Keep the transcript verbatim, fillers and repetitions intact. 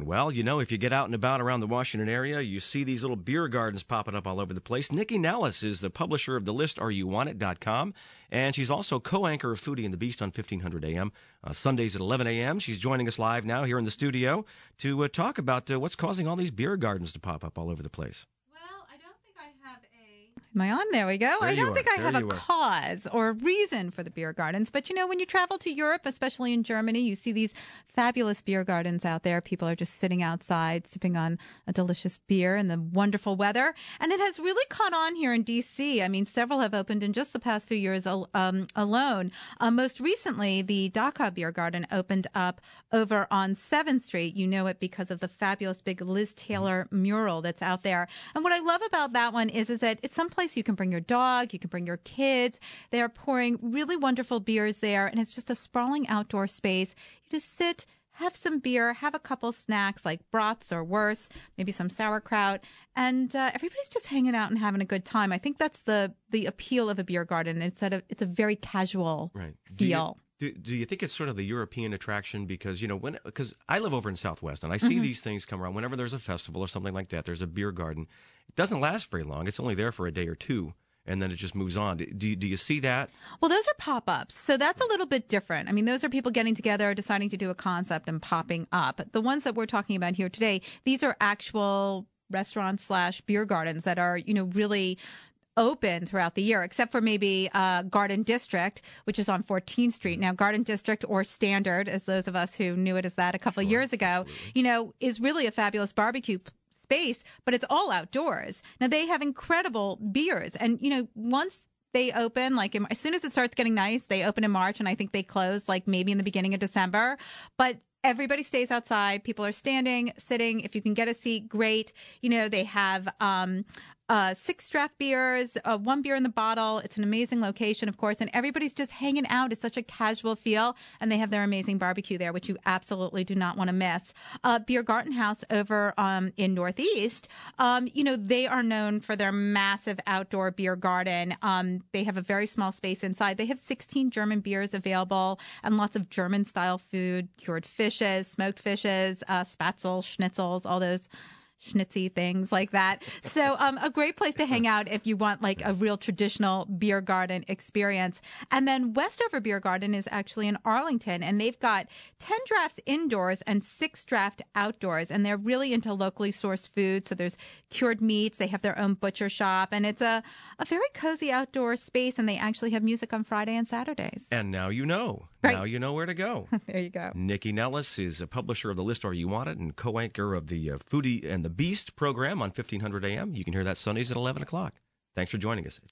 Well, you know, if you get out and about around the Washington area, you see these little beer gardens popping up all over the place. Nikki Nellis is the publisher of the list are you want it dot com, and she's also co-anchor of Foodie and the Beast on fifteen hundred A M, uh, Sundays at eleven A M. She's joining us live now here in the studio to uh, talk about uh, what's causing all these beer gardens to pop up all over the place. Am I on? There we go. There I don't are. think I There have a you are. cause or reason for the beer gardens. But, you know, when you travel to Europe, especially in Germany, you see these fabulous beer gardens out there. People are just sitting outside, sipping on a delicious beer in the wonderful weather. And it has really caught on here in D C. I mean, several have opened in just the past few years um, alone. Uh, most recently, the Dachau Beer Garden opened up over on seventh Street. You know it because of the fabulous big Liz Taylor mural that's out there. And what I love about that one is, is that it's someplace you can bring your dog, you can bring your kids. They are pouring really wonderful beers there, and it's just a sprawling outdoor space. You just sit, have some beer, have a couple snacks like brats or worse, maybe some sauerkraut, and uh, everybody's just hanging out and having a good time. I think that's the the appeal of a beer garden. It's at a, it's a very casual Right. feel. Do, do you think it's sort of the European attraction? Because, you know, when because I live over in Southwest and I see Mm-hmm. these things come around. Whenever there's a festival or something like that, there's a beer garden. It doesn't last very long. It's only there for a day or two, and then it just moves on. Do you, do you see that? Well, those are pop-ups, so that's a little bit different. I mean, those are people getting together, deciding to do a concept and popping up. The ones that we're talking about here today, these are actual restaurants slash beer gardens that are, you know, really open throughout the year, except for maybe uh, Garden District, which is on fourteenth Street. Now, Garden District, or Standard, as those of us who knew it as that a couple of years ago, you know, is really a fabulous barbecue p- space, but it's all outdoors. Now, they have incredible beers. And, you know, once they open, like in, as soon as it starts getting nice, they open in March, and I think they close like maybe in the beginning of December. But everybody stays outside. People are standing, sitting. If you can get a seat, great. You know, they have um, uh, six draft beers, uh, one beer in the bottle. It's an amazing location, of course, and everybody's just hanging out. It's such a casual feel, and they have their amazing barbecue there, which you absolutely do not want to miss. Uh, Beer Garden House over um, in Northeast, um, you know, they are known for their massive outdoor beer garden. Um, they have a very small space inside. They have sixteen German beers available and lots of German-style food, cured fishes, smoked fishes, uh, spatzel, schnitzels, all those schnitzy things like that. So um, a great place to hang out if you want like a real traditional beer garden experience. And then Westover Beer Garden is actually in Arlington, and they've got ten drafts indoors and six draft outdoors. And they're really into locally sourced food. So there's cured meats. They have their own butcher shop, and it's a, a very cozy outdoor space. And they actually have music on Friday and Saturdays. And now you know. Right. Now you know where to go. There you go. Nikki Nellis is a publisher of the list Are You Want It and co-anchor of the uh, Foodie and the Beast program on fifteen hundred A M. You can hear that Sundays at eleven o'clock. Thanks for joining us.